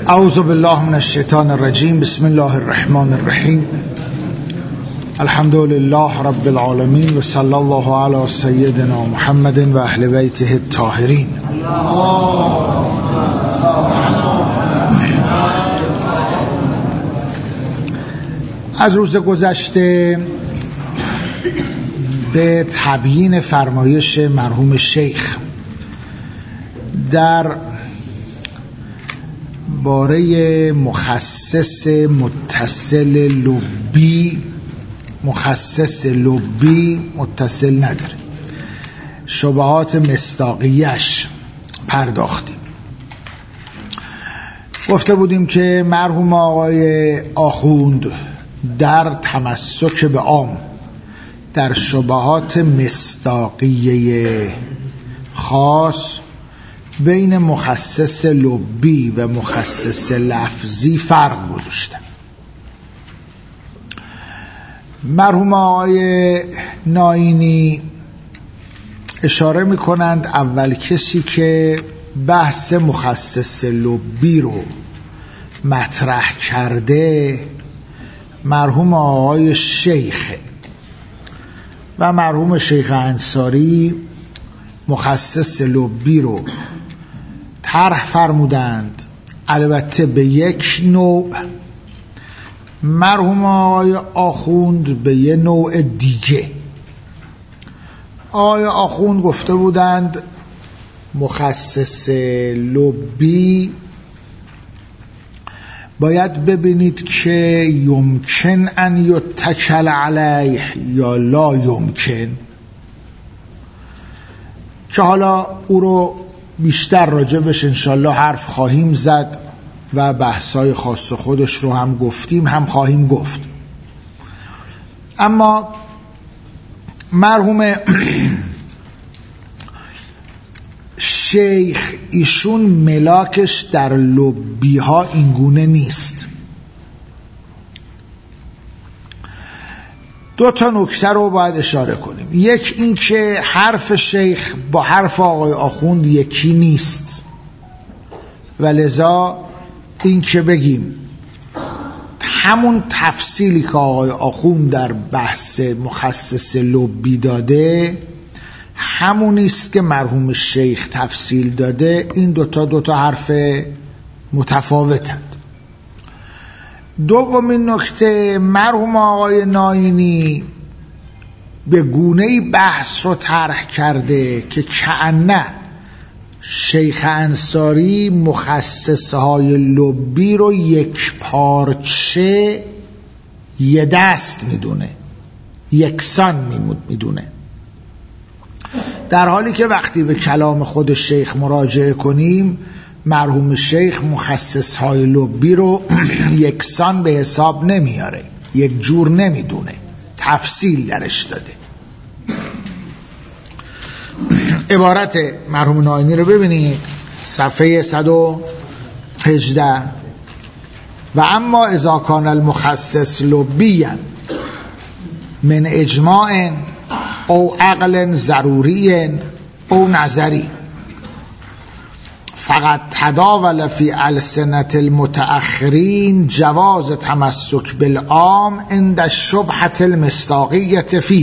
اعوذ بالله من الشیطان الرجیم. بسم الله الرحمن الرحیم. الحمد لله رب العالمین و صلی الله علی سیدنا محمد و اهل بیته الطاهرین. از روز گذشته به تبیین فرمایش مرحوم شیخ در باره مخصص متصل لبی، مخصص لبی متصل نداره، شبهات مصداقیش پرداختیم. گفته بودیم که مرحوم آقای آخوند در تمسک به عام در شبهات مصداقیه خاص بین مخصص لبی و مخصص لفظی فرق گذاشتن. مرحوم آقای ناینی اشاره میکنند اول کسی که بحث مخصص لبی رو مطرح کرده مرحوم آقای شیخ و مرحوم شیخ انصاری مخصص لبی رو طرح فرمودند، البته به یک نوع، مرحوم آقای آخوند به یه نوع دیگه. آقای آخوند گفته بودند مخصص لبی باید ببینید که یمکن ان یتکل علیه یا لا یمکن، که حالا او رو بیشتر راجبش انشالله حرف خواهیم زد و بحثای خاص خودش رو هم گفتیم هم خواهیم گفت. اما مرحوم شیخ ایشون ملاکش در لبی ها اینگونه نیست. دو تا نکته رو باید اشاره کنیم. یک این که حرف شیخ با حرف آقای آخوند یکی نیست و لذا این که بگیم همون تفصیلی که آقای آخوند در بحث مخصص لبی داده همونیست که مرحوم شیخ تفصیل داده، این دوتا حرف متفاوتند. دومین نکته، مرحوم آقای ناینی به گونه‌ای بحث رو طرح کرده که کأنه شیخ انصاری مخصصهای لبی رو یک پارچه یه دست میدونه، یکسان میدونه، در حالی که وقتی به کلام خود شیخ مراجعه کنیم مرحوم شیخ مخصصهای لبی رو یکسان به حساب نمیاره، یک جور نمیدونه، تفصیل درش داده. عبارت مرحوم ناینی رو ببینید صفحه 118. و اما اذا کان المخصص لبیا من اجماع او عقل ضروری او نظری فقط تداول فی السنة المتأخرین جواز تمسک بالعام عند شبهة المصداقیة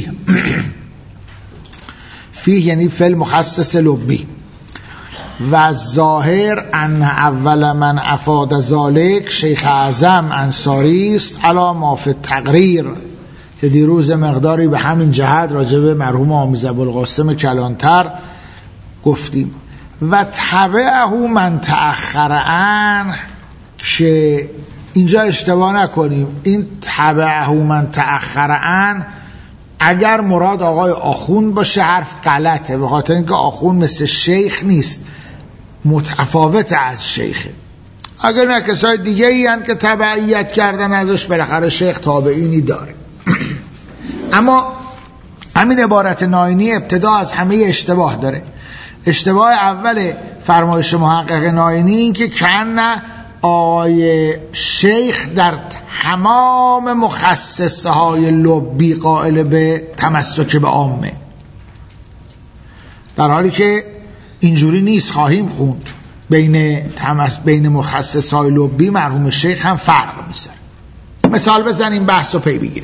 فیه یعنی فی المخصص لبی و ظاهر ان اول من افاد ذالک شیخ اعظم انصاری است علی ما فی التقریر، که دیروز مقداری به همین جهت راجع به مرحوم آمیز ابوالقاسم کلانتر گفتیم. و تبعه من تأخر عنه، که اینجا اشتباه نکنیم، این تبعه من تأخر عنه اگر مراد آقای آخوند باشه حرف غلطه، به خاطر اینکه آخوند مثل شیخ نیست، متفاوت از شیخه. اگر نه کسای دیگه ای هستند که تبعیت کردن ازش، بالاخره شیخ تابعینی داره. اما همین عبارت ناینی ابتدا از همه اشتباه داره. اشتباه اول فرمایش محقق ناینی این که کنه آقای شیخ در تمام مخصصه های لبی قائل به تمسک به عامه، در حالی که اینجوری نیست. خواهیم خوند بین مخصصای لبی مرحوم شیخ هم فرق میذاره. مثال بزنیم بحث رو پی بگیریم.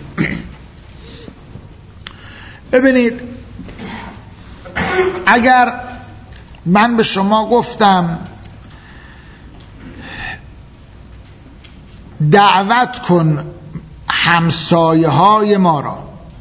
ببینید، اگر من به شما گفتم دعوت کن همسایه های ما را،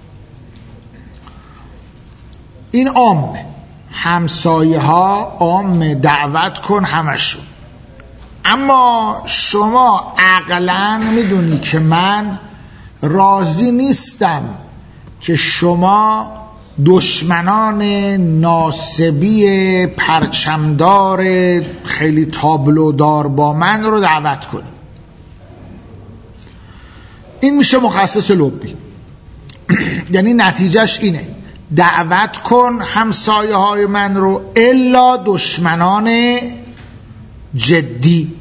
این عامه، همسایه ها عامه، دعوت کن همشون، اما شما عقلاً میدونی که من راضی نیستم که شما دشمنان ناصبی پرچمدار خیلی تابلودار با من رو دعوت کنی. این میشه مخصص لبی. یعنی نتیجهش اینه، دعوت کن همسایه های من رو الا دشمنان جدی.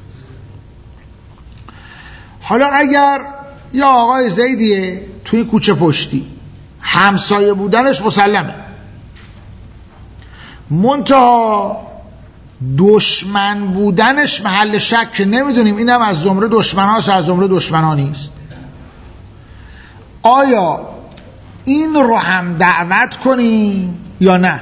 حالا اگر یا آقای زیدیه توی کوچه پشتی، همسایه بودنش مسلمه، منتها دشمن بودنش محل شک که نمیدونیم اینم از زمره دشمن هاست از زمره دشمنانی است. آیا این رو هم دعوت کنیم یا نه؟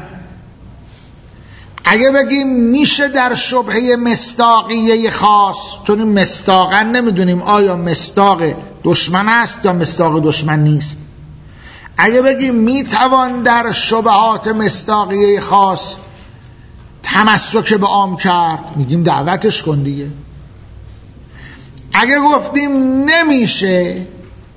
اگه بگیم میشه در شبهه مصداقیه خاص، چون این مصداقا نمیدونیم آیا مصداق دشمن است یا مصداق دشمن نیست، اگه بگیم میتوان در شبهات مصداقیه خاص تمسک به عام کرد، میگیم دعوتش کن دیگه. اگه گفتیم نمیشه،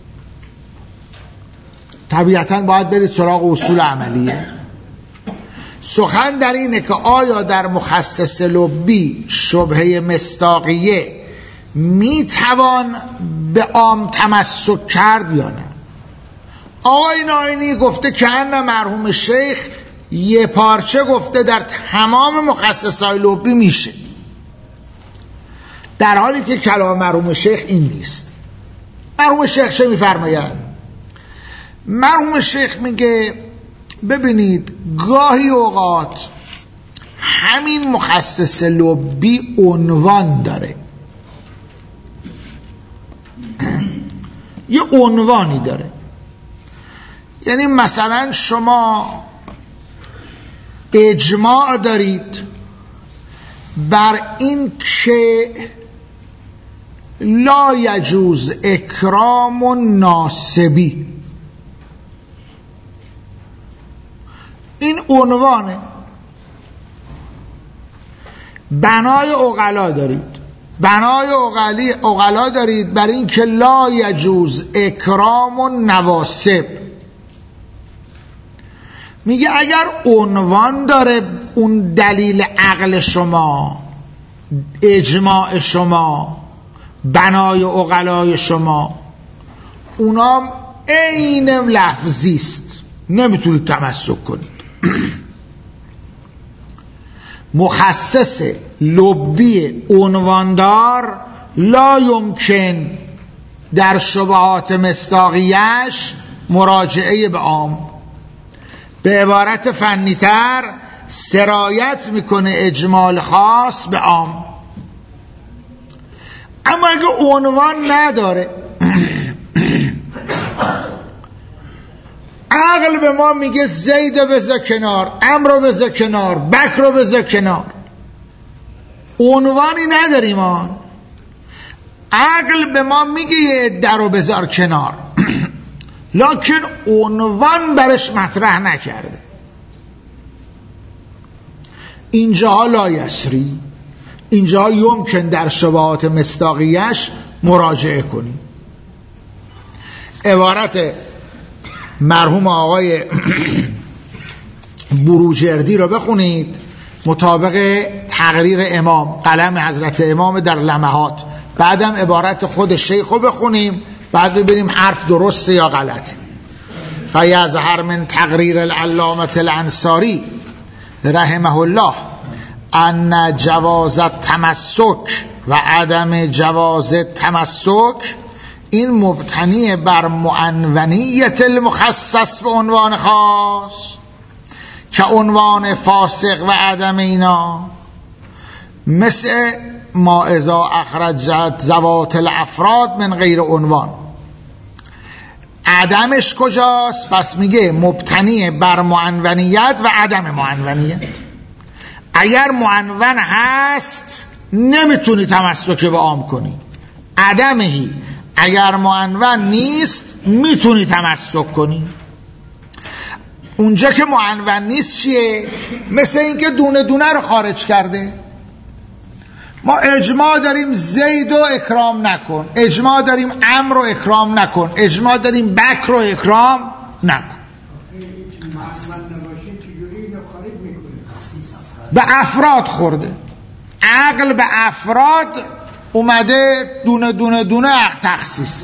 طبیعتاً باید برید سراغ اصول عملیه. سخن در اینه که آیا در مخصص لبی شبهه مصداقیه میتوان به عام تمسک کرد یا نه؟ آقای ناینی گفته که ان مرحوم شیخ یه پارچه گفته در تمام مخصصای لبی میشه، در حالی که کلام مرحوم شیخ این نیست. مرحوم شیخ چه میفرماید؟ مرحوم شیخ میگه ببینید، گاهی اوقات همین مخصص لبی عنوان داره، یه عنوانی داره. یعنی مثلا شما اجماع دارید بر این که لا یجوز اکرام ناسبی، این عنوانه. بنای عقلا دارید، بنای عقلا دارید بر این که لا یجوز اکرام نواسب. میگه اگر عنوان داره اون دلیل عقل شما، اجماع شما، بنای عقلای شما، اونا عین لفظی است، نمیتونید تمسک کنید. مخصص لبی عنواندار لا یمکن در شبهات مصداقیش مراجعه به عام. به عبارت فنیتر سرایت میکنه اجمال خاص به عام. اما اگه عنوان نداره، عقل به ما میگه زید رو بذار کنار، عمرو رو بذار کنار، بکر رو بذار کنار، عنوانی نداریم. ما عقل به ما میگه یه در رو بذار کنار، لکن عنوان برش مطرح نکرده. اینجاها لا یسری، اینجاها یمکن در شبهات مصداقیش مراجعه کنیم. عبارت مرحوم آقای بروجردی رو بخونید مطابق تقریر امام، قلم حضرت امام در لمحات. بعدم عبارت خود شیخ رو بخونیم، بعد ببینیم حرف درسته یا غلطه. فیظهر من تقریر العلامة الانصاری رحمه الله ان جواز التمسک و عدم جواز التمسک این مبتنی بر معنونیت المخصص به عنوان خاص که عنوان فاسق و عدم اینا مثل ما اذا اخرجت ذوات الافراد من غیر عنوان. عدمش کجاست؟ پس میگه مبتنی بر معنونیت و عدم معنونیت. اگر معنون هست نمیتونی تمسک به عام کنی، عدمهی اگر معنون نیست میتونی تمسک کنی. اونجا که معنون نیست چیه؟ مثل اینکه دونه دونه رو خارج کرده. ما اجماع داریم زید رو اکرام نکن، اجماع داریم عمرو رو اکرام نکن، اجماع داریم بکر رو اکرام نکن. به افراد خورده، عقل به افراد اومده دونه دونه دونه تخصیص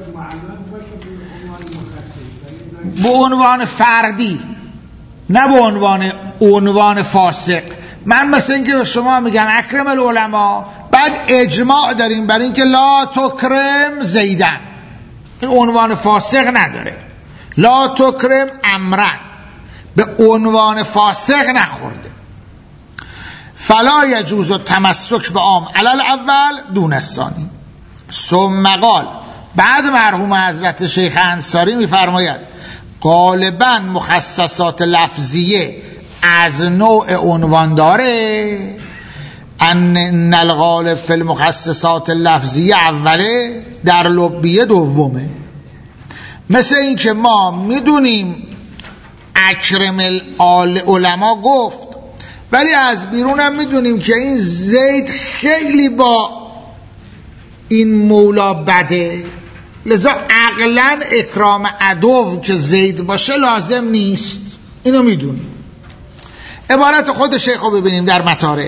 به عنوان فردی، نه به عنوان فاسق. من مثل اینکه به شما میگم اکرم العلماء، بعد اجماع داریم بر اینکه لا تکرم زیدن، این عنوان فاسق نداره. لا تکرم امرن، به عنوان فاسق نخورده. فلا یجوز التمسک به عام علی الاول دون الثانی. ثم قال، بعد مرحوم حضرت شیخ انصاری میفرماید غالبا مخصصات لفظیه از نوع عنوان داره، ان الغالب فی المخصصات لفظیه اوله، در لبیه دومه. مثل این که ما میدونیم اکرم العلماء گفت، ولی از بیرون هم میدونیم که این زید خیلی با این مولا بده، لذا عقلا اکرام عدو که زید باشه لازم نیست. اینو میدونیم. عبارت خود شیخ رو ببینیم در مطارح.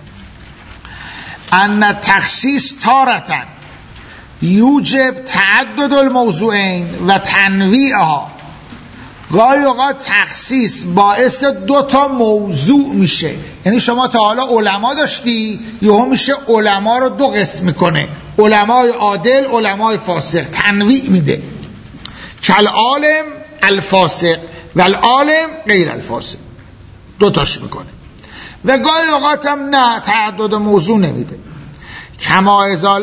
ان تخصیص تارةً یوجب تعدد الموضوعین و تنویعها. گاهی اوقات تخصیص باعث 2 موضوع میشه، یعنی شما تا حالا علما داشتی، یهو میشه علما رو 2 قسم میکنه، علمای عادل، علمای فاسق، تنویع میده. کل عالم الفاسق و العالم غیر الفاسق، 2 تاش میکنه. و گاهی اوقات هم نه، تعدد موضوع نمیده. کما اذا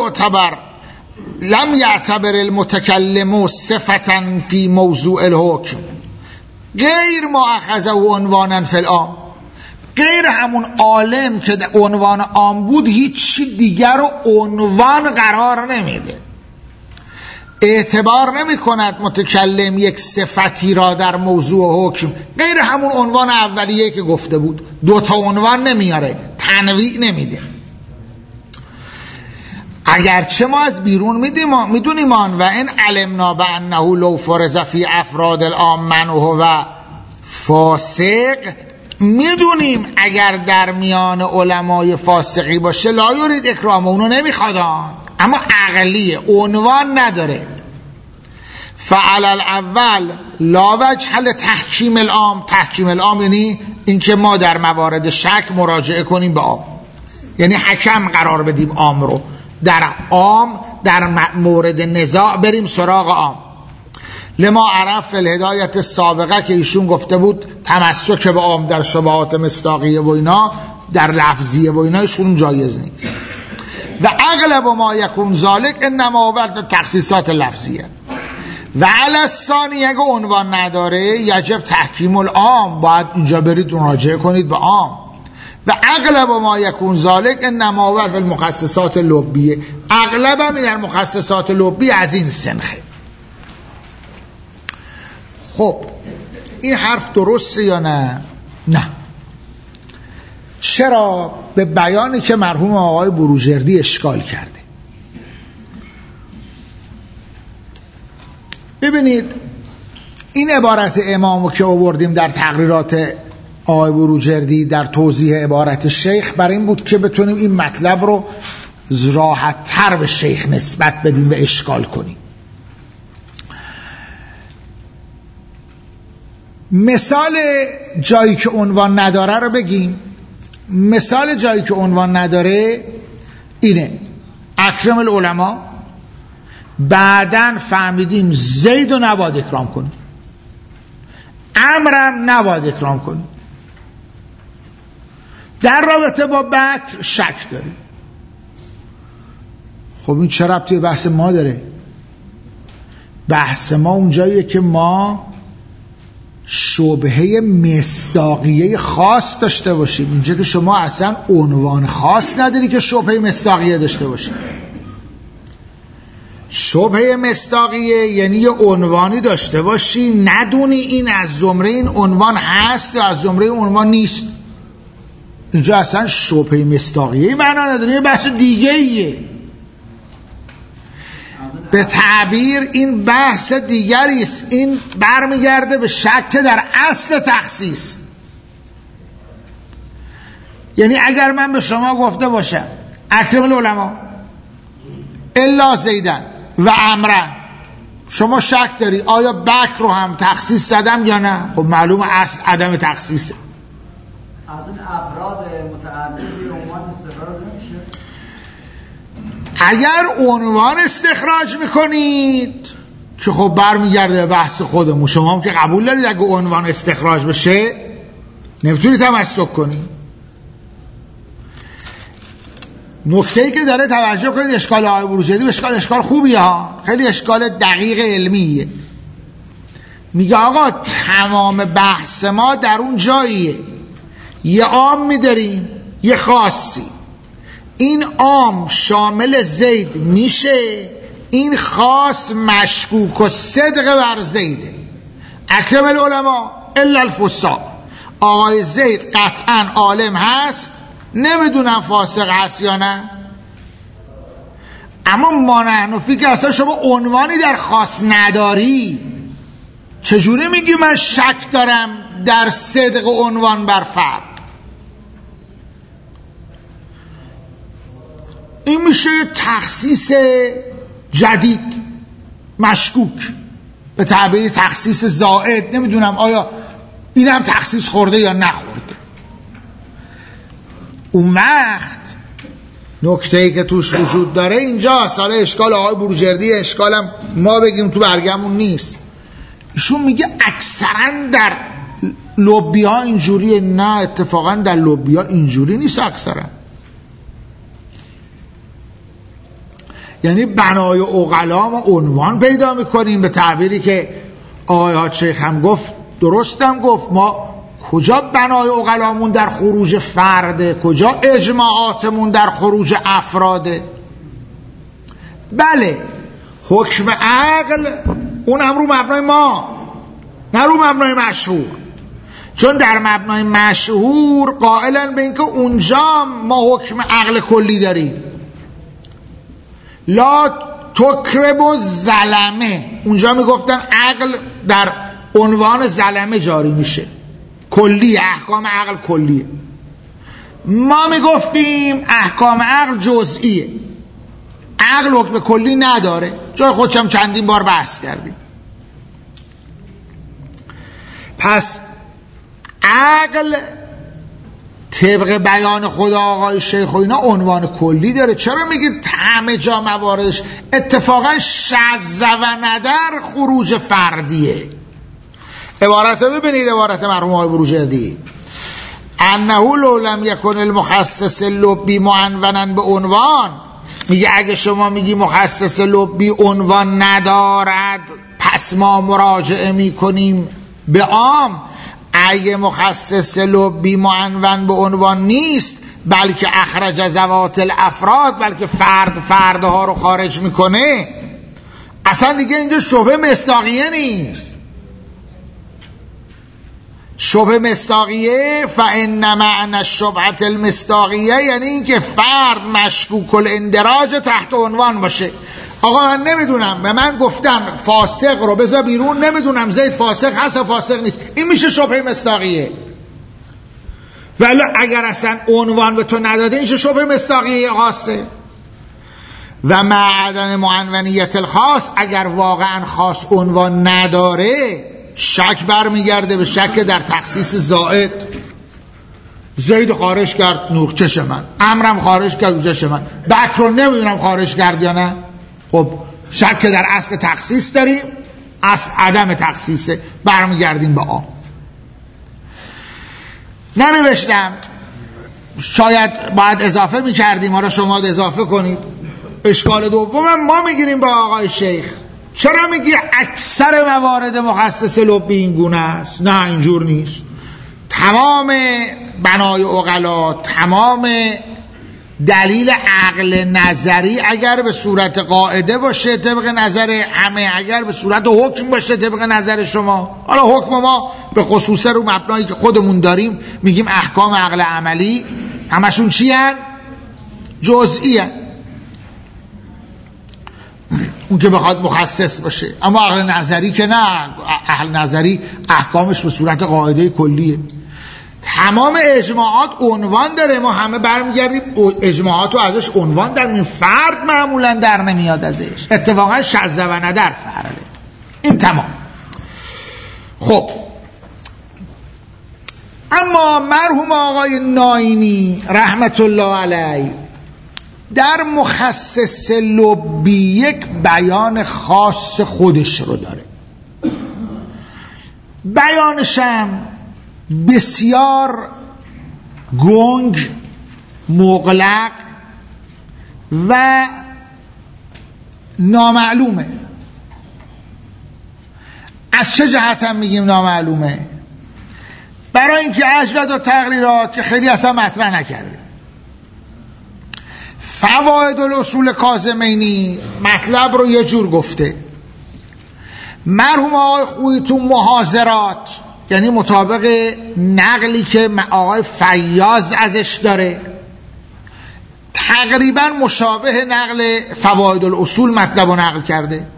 لم یعتبر المتکلم صفتا فی موضوع الحکم غیر مؤخذه و عنوانا فی العام. غیر همون عالم که عنوان عام بود هیچ دیگر رو عنوان قرار نمیده، اعتبار نمی کند متکلم یک صفتی را در موضوع حکم غیر همون عنوان اولیه که گفته بود. 2 عنوان نمیاره، تنویع نمیده. اگرچه ما از بیرون میدونیم و این علمنا بانه لو فرض فی افراد العام من و فاسق، میدونیم اگر در میان علمای فاسقی باشه لا یرید اکرام، اونو نمیخوادان، اما عقلیه، عنوان نداره. فعل الاول لا وجه لتحکیم العام. تحکیم العام یعنی اینکه ما در موارد شک مراجعه کنیم به عام، یعنی حکم قرار بدیم عام رو، در عام در مورد نزاع بریم سراغ عام. لما عرف فی الهدایت السابقه که ایشون گفته بود تمسک به عام در شبهات مصداقیه و اینا، در لفظیه و اینا ایشون جایز نیست. و اغلب ما یکون ذالک انما ورد تخصیصات لفظیه. و علی الثانی اگه عنوان نداره یجب تحکیم العام، باید اینجا برید مراجعه کنید به عام. و اغلب ما یکون ذالک انما ورد المخصصات لبیه، اغلب هم در مخصصات لبی از این سنخه. خب این حرف درسته یا نه؟ نه. چرا؟ به بیانی که مرحوم آقای بروجردی اشکال کرده. ببینید این عبارت امامو که آوردیم در تقریرات آقای بروجردی در توضیح عبارت شیخ، برای این بود که بتونیم این مطلب رو راحت تر به شیخ نسبت بدیم و اشکال کنیم. مثال جایی که عنوان نداره رو بگیم. مثال جایی که عنوان نداره اینه: اکرم العلماء، بعدن فهمیدیم زید رو نباید اکرام کنیم، امرم نباید اکرام کنیم. در رابطه با بکر شک داریم. خب این چه ربطی به بحث ما داره؟ بحث ما اونجاییه که ما شبهه مصداقیه خاص داشته باشیم. اینجا که شما اصلا عنوان خاص نداری که شبهه مصداقیه داشته باشیم. شبهه مصداقیه یعنی یه عنوانی داشته باشی ندونی این از زمره این عنوان هست یا از زمره این عنوان نیست. اینجا اصلا شبهه مصداقیه معنا نداره، یه بحث دیگه ایه. به تعبیر این بحث دیگری است. این برمیگرده به شک در اصل تخصیص. یعنی اگر من به شما گفته باشم اکرم العلماء الا زیدن و عمرن، شما شک داری آیا بکر رو هم تخصیص زدم یا نه؟ خب معلوم اصل عدم تخصیصه. از این افراد متعددی عنوان استخراج نمیشه؟ اگر عنوان استخراج میکنید که خب برمیگرده بحث خودمون. شما هم که قبول دارید اگه عنوان استخراج بشه نمیتونید تمسک کنید. نکته‌ای که داره توجه کنید، اشکال آقای بروجردی اشکال خوبیه ها، خیلی اشکال دقیق علمیه. میگه آقا تمام بحث ما در اون جاییه، یه عام میداریم یه خاصی، این عام شامل زید میشه، این خاص مشکوک و صدق بر زیده. اکرم العلماء الا الفساق، آقای زید قطعا عالم هست، نمیدونم فاسق هست یا نه. اما ما نحنفی که اصلا شما عنوانی در خاص نداری، چجوری میگی من شک دارم در صدق عنوان بر فرد؟ این میشه تخصیص جدید مشکوک، به تعبیر تخصیص زائد. نمیدونم آیا اینم تخصیص خورده یا نخورده. اون وقت نکته‌ای که توش وجود داره اینجا سال اشکال آقای بروجردی، اشکالم ما بگیم تو برگمون نیست. ایشون میگه اکثرا در لوبی ها اینجوریه. نه، اتفاقا در لوبی ها اینجوری نیست اکثرا. یعنی بنای عقلا ما عنوان پیدا میکنیم، به تعبیری که آقای حاج شیخ هم گفت، درستم گفت، ما کجا بنای عقلامون در خروج فرده، کجا اجماعاتمون در خروج افراده. بله حکم عقل اون هم رو مبنای ما، نه رو مبنای مشهور، چون در مبنای مشهور قائلن به اینکه اونجا ما حکم عقل کلی داریم. لا تکرب و ظلمه، اونجا میگفتن عقل در عنوان ظلمه جاری میشه، کلی، احکام عقل کلیه. ما میگفتیم احکام عقل جزئیه، عقل حکم کلی نداره. جای خودشم چندین بار بحث کردیم. پس عقل طبق بیان خدا آقای شیخ و اینا عنوان کلی داره. چرا میگید همه جا مواردش اتفاقا شذ و ندر خروج فردیه؟ عبارت ببینید، عبارت مرحوم آقای بروجردی، انه لو لم یکن المخصص لبی معنونا به عنوان. میگه اگه شما میگی مخصص لبی عنوان ندارد پس ما مراجعه میکنیم به عام. اگه مخصص لبی معنون به عنوان نیست بلکه اخرج ذوات الافراد، بلکه فردها رو خارج میکنه، اصلا دیگه اینجا شبهه مصداقیه نیست. شبهه مصداقیه فان معنی الشبهه المصداقیه یعنی اینکه فرد مشکوک الاندراج تحت عنوان باشه. آقا من نمیدونم، به من گفتم فاسق رو بذار بیرون، نمیدونم زید فاسق هست یا فاسق نیست، این میشه شبهه مصداقیه. ولی اگر اصلا عنوان به تو نداده این شبهه مصداقیه خاصه. و مع عدم معنونیت الخاص، اگر واقعا خاص عنوان نداره شک برمیگرده به شک در تخصیص زائد. زید خارج کرد نوخچش من، امرم خارج کرد نوخچش من، بکر رو نمیدونم خارج کرد یا نه. خب شک در اصل تخصیص داریم، اصل عدم تخصیصه، برمیگردیم به آن. نمیبشتم شاید باید اضافه میکردیم، حالا شما اضافه کنید. اشکال دوم ما میگیریم با آقای شیخ، چرا میگی اکثر موارد مخصص لبی این گونه است؟ نه اینجور نیست. تمام بنای عقلا، تمام دلیل عقل نظری اگر به صورت قاعده باشه طبق نظر همه، اگر به صورت حکم باشه طبق نظر شما، حالا حکم ما به خصوص رو مبنایی که خودمون داریم میگیم احکام عقل عملی، همشون چی هن؟ جزئی هن. اون که بخواد مخصص باشه. اما عقل نظری که نه، عقل نظری احکامش به صورت قاعده کلیه. تمام اجماعات عنوان داره، ما همه برمیگردیم اجماعات رو ازش عنوان داریم، فرد معمولا در نمیاد ازش، اتفاقا شذ و ندر فرده. این تمام. خب اما مرحوم آقای ناینی رحمت الله علیه در مخصص لبی یک بیان خاص خودش رو داره. بیانشم بسیار گنگ، مغلق و نامعلومه. از چه جهت هم میگیم نامعلومه؟ برای اینکه اجود و تقریرات که خیلی اصلا مطرح نکرده. فواید الاصول کاظمینی مطلب رو یه جور گفته. مرحوم آقای خویی تو محاضرات، یعنی مطابق نقلی که آقای فیاض ازش داره، تقریبا مشابه نقل فواید الاصول مطلب رو نقل کرده.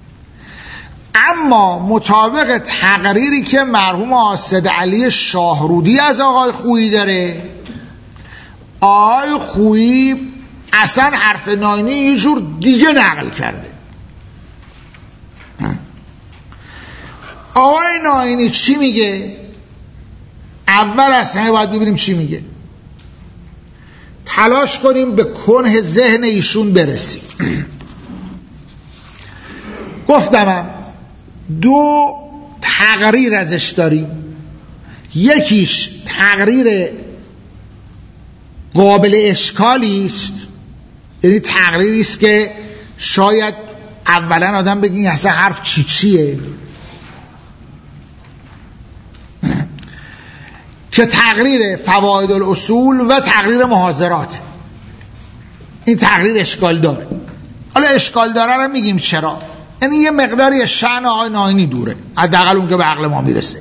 اما مطابق تقریری که مرحوم آصد علی شاهرودی از آقای خویی داره، آقای خویی اصلا حرف ناینی یه جور دیگه نقل کرده. آقای ناینی چی میگه؟ اول از همه باید ببینیم چی میگه، تلاش کنیم به کنه ذهن ایشون برسیم. گفتمم دو تقریر ازش داریم، یکیش تقریر قابل اشکالی است، یعنی تقریری است که شاید اولا آدم بگه اصلا حرف چیه، که تقریر فواید الاصول و تقریر محاضرات. این تقریر اشکال داره. حالا اشکال داره رو میگیم چرا، یعنی یه مقداری شأن آقای ناینی دوره، حداقل اون که به عقل ما میرسه.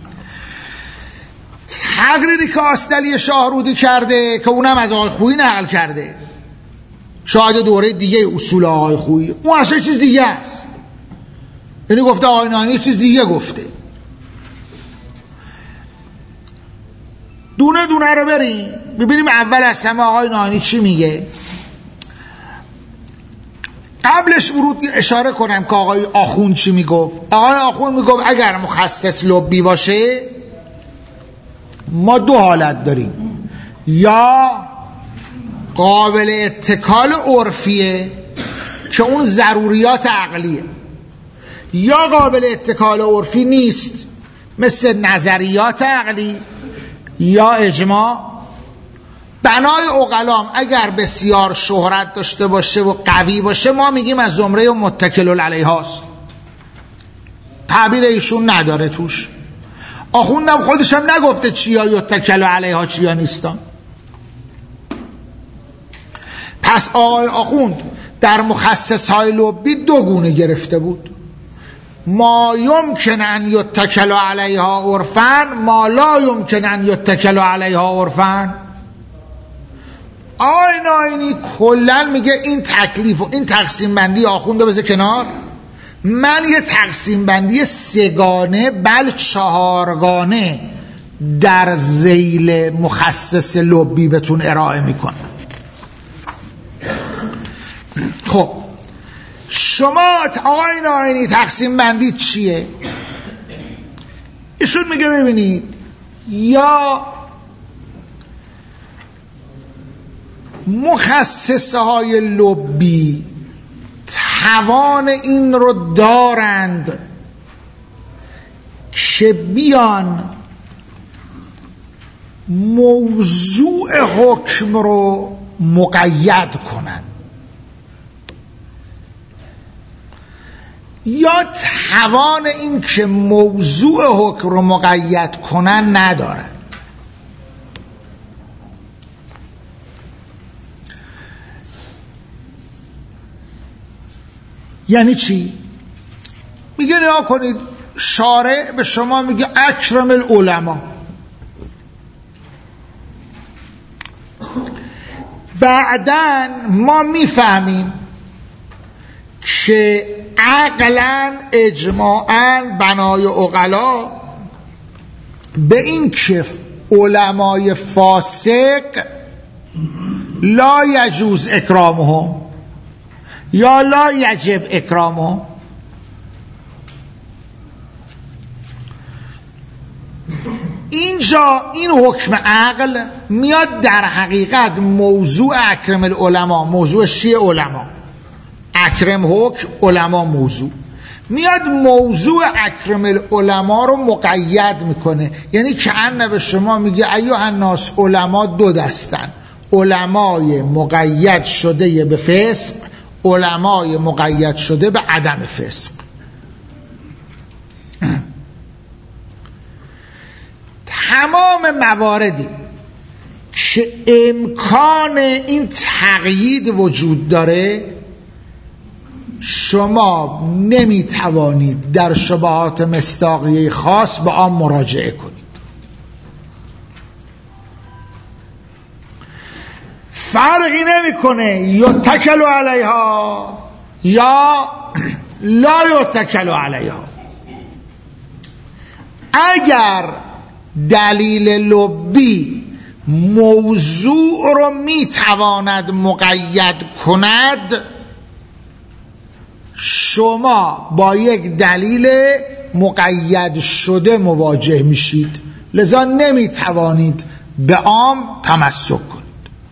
تقریری که آصدعلی شاهرودی کرده که اونم از آقای خویی نقل کرده، شاید دوره دیگه اصول آقای خویی، اون اصلا چیز دیگه است. یعنی گفته آقای ناینی چیز دیگه گفته. دونه دونه رو بریم ببینیم. اول از همه آقای ناینی چی میگه. قبلش ورود اشاره کنم که آقای آخوند چی میگفت. آقای آخوند میگفت اگر مخصص لبی باشه ما دو حالت داریم، یا قابل اتکال عرفیه که اون ضروریات عقلیه، یا قابل اتکال عرفی نیست مثل نظریات عقلی یا اجماع. بنای عقلام اگر بسیار شهرت داشته باشه و قوی باشه ما میگیم از زمره متکل علیهاست، تعبیر ایشون نداره توش. آخوندم خودشم نگفته چیا یتکل علیها چیا نیستان. پس آقای آخوند در مخصص های لبی دو گونه گرفته بود، ما یمکن ان یتکل علیها عرفاً، ما لا یمکن ان یتکل علیها عرفاً. آقای ناینی کلن میگه این تکلیف و این تقسیم بندی آخونده بذار کنار، من یه تقسیم بندی سگانه بل چهارگانه در ذیل مخصص لبی بهتون ارائه میکنم. خب شما آقای ناینی تقسیم بندی چیه؟ ایشون میگه ببینید، یا مخصصه های لبی توان این رو دارند که بیان موضوع حکم رو مقید کنن یا توان این که موضوع حکم رو مقید کنن ندارن. یعنی چی؟ میگه نیا کنید شارع به شما میگه اکرم العلماء، بعداً ما میفهمیم که عقلاً اجماعاً بنای عقلا به این که علمای فاسق لا یجوز اکرامهم یا لا یجب اکرامهم. اینجا این حکم عقل میاد در حقیقت موضوع اکرم العلماء، موضوع شیء علما، اکرم حکم، علما موضوع، میاد موضوع اکرم العلماء رو مقید میکنه. یعنی کأنه به شما میگه ایها الناس علما دو دستن، علمای مقید شده به فسق، علمای مقید شده به عدم فسق. تمام مواردی که امکان این تقیید وجود داره شما نمیتوانید در شبهات مصداقیه خاص به آن مراجعه کنید. فرقی نمیکنه یتکل علیها یا لا یتکل علیها. اگر دلیل لبی موضوع رو میتواند مقید کند، شما با یک دلیل مقید شده مواجه میشید، لذا نمیتوانید به عام تمسک کنید.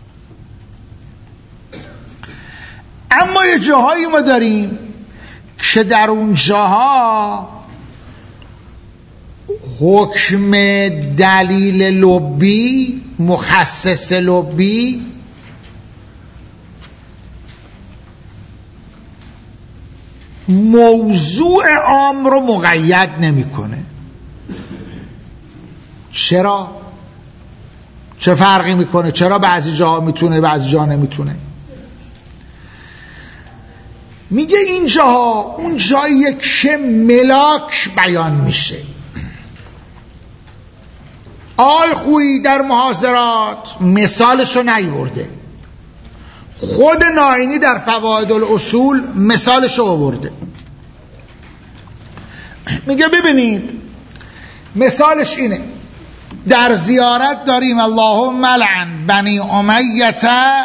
اما یه جاهایی ما داریم که در اون جاها حکم دلیل لبی، مخصص لبی، موضوع عام رو مقید نمیکنه. چرا؟ چه فرقی میکنه؟ چرا بعضی جاها میتونه بعضی جاها نمیتونه؟ میگه این جاها اون جاییه که ملاک بیان میشه. آی خویی در محاضرات مثالشو نیورده، خود ناینی در فواید الاصول مثالشو آورده. میگه ببینید مثالش اینه، در زیارت داریم اللهم لعن بنی امیة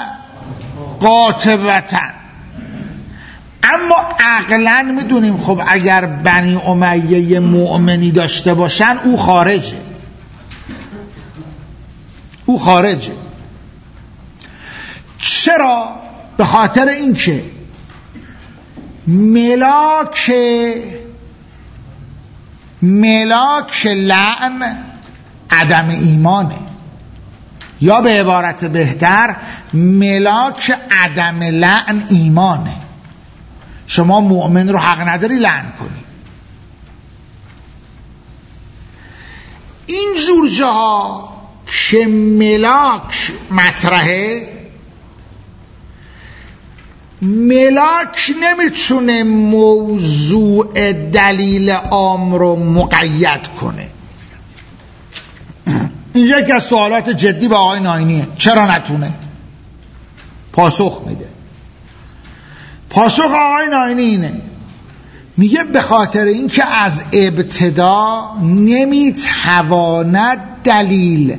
قاطبة، اما عقلاً میدونیم خب اگر بنی امیه مؤمنی داشته باشن او خارجه، او خارجه. چرا؟ به خاطر اینکه ملاک لعن عدم ایمانه، یا به عبارت بهتر ملاک عدم لعن ایمانه. شما مؤمن رو حق نداری لعن کنی. این جور جاها که ملاک مطرحه، ملاک نمیتونه موضوع دلیل عام رو مقید کنه. اینجا یکی از سوالات جدی با آقای ناینیه، چرا نتونه؟ پاسخ میده. پاسخ آقای ناینی اینه، میگه به خاطر اینکه از ابتدا نمیتواند دلیل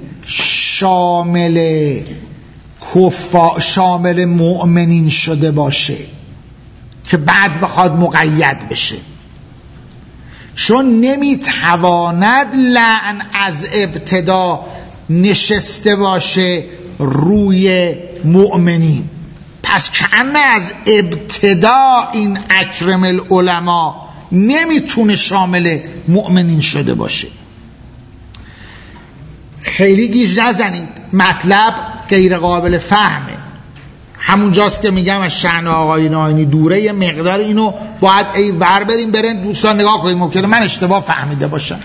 شامل مؤمنین شده باشه که بعد بخواد مقید بشه، چون نمیتواند لعن از ابتدا نشسته باشه روی مؤمنین. پس کأنه از ابتدا این اکرم العلماء نمیتونه شامل مؤمنین شده باشه. خیلی گیج نزنید، مطلب غیر قابل فهمه. همونجاست که میگم از شأن آقای ناینی دوره، یه مقدار اینو باید ای ور بریم برن دوستان نگاه کنیم، ممکنه من اشتباه فهمیده باشم.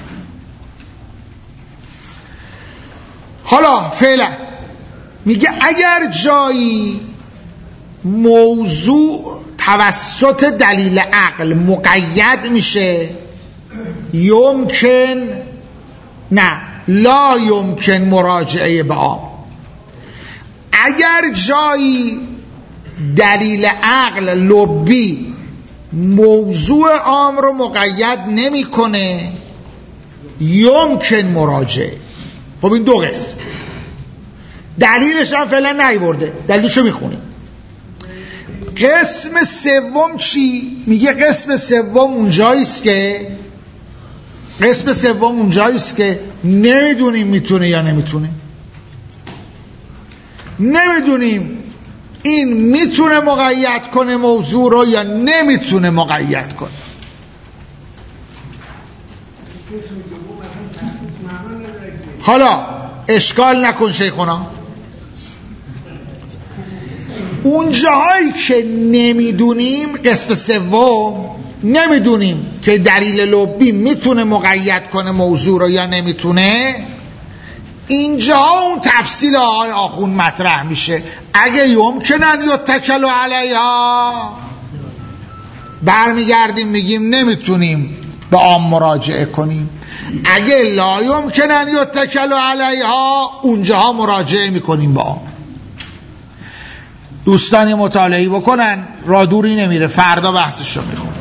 حالا فعلا میگه اگر جایی موضوع توسط دلیل عقل مقید میشه، یمکن، نه لا یمکن مراجعه به عام. اگر جایی دلیل عقل لبی موضوع عام رو مقید نمیکنه، یمکن مراجعه. خب این دو قسم، دلیلش هم فعلا نیورده، دلیلشو میخونیم. قسم سوم چی؟ میگه قسم سوم اونجاییست که نمیدونیم میتونه یا نمیتونه. نمیدونیم این میتونه مقید کنه موضوع رو یا نمیتونه مقید کنه. حالا اشکال نکن شیخونا، اون جاهایی که نمیدونیم، قسم سوم نمیدونیم که دلیل لبی میتونه مقید کنه موضوع رو یا نمیتونه، اینجا اون تفصیل آقای آخوند مطرح میشه. اگه یمکنن یتکل علیها، برمیگردیم میگیم نمیتونیم به عام مراجعه کنیم. اگه لا یمکنن یتکل علیها، اونجاها مراجعه میکنیم به عام. دوستانی مطالعه بکنن، رادوری نمیره، فردا بحثش رو میخونم.